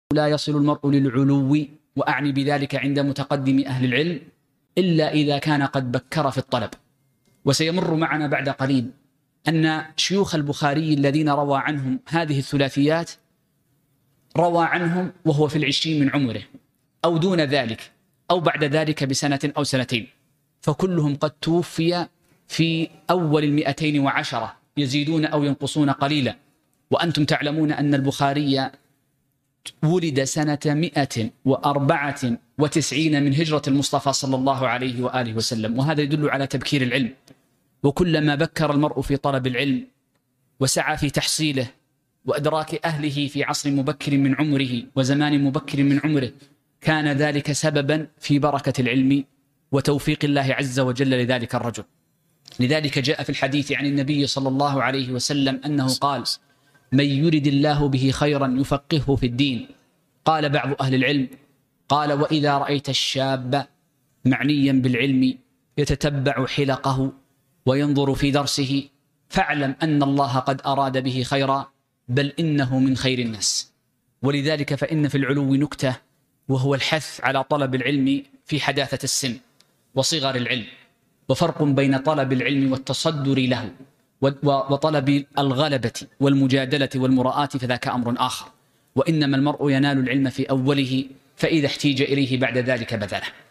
لا يصل المرء للعلو، وأعني بذلك عند متقدم أهل العلم، إلا إذا كان قد بكر في الطلب. وسيمر معنا بعد قليل أن شيوخ البخاري الذين روى عنهم هذه الثلاثيات روى عنهم وهو في 20 من عمره أو دون ذلك أو بعد ذلك بسنة أو سنتين، فكلهم قد توفي في أول 210 يزيدون أو ينقصون قليلا. وأنتم تعلمون أن البخاري ولد سنة 194 من هجرة المصطفى صلى الله عليه وآله وسلم، وهذا يدل على تبكير العلم. وكلما بكر المرء في طلب العلم وسعى في تحصيله وإدراك أهله في عصر مبكر من عمره وزمان مبكر من عمره، كان ذلك سببا في بركة العلم وتوفيق الله عز وجل لذلك الرجل. لذلك جاء في الحديث عن النبي صلى الله عليه وسلم أنه قال: من يرد الله به خيرا يفقهه في الدين. قال بعض أهل العلم: قال وإذا رأيت الشاب معنيا بالعلم يتتبع حلقه وينظر في درسه فاعلم أن الله قد أراد به خيرا، بل إنه من خير الناس. ولذلك فإن في العلو نكتة، وهو الحث على طلب العلم في حداثة السن وصغر العلم، وفرق بين طلب العلم والتصدر له وطلب الغلبة والمجادلة والمراءة، فذاك أمر آخر. وإنما المرء ينال العلم في أوله، فإذا احتيج إليه بعد ذلك بذله.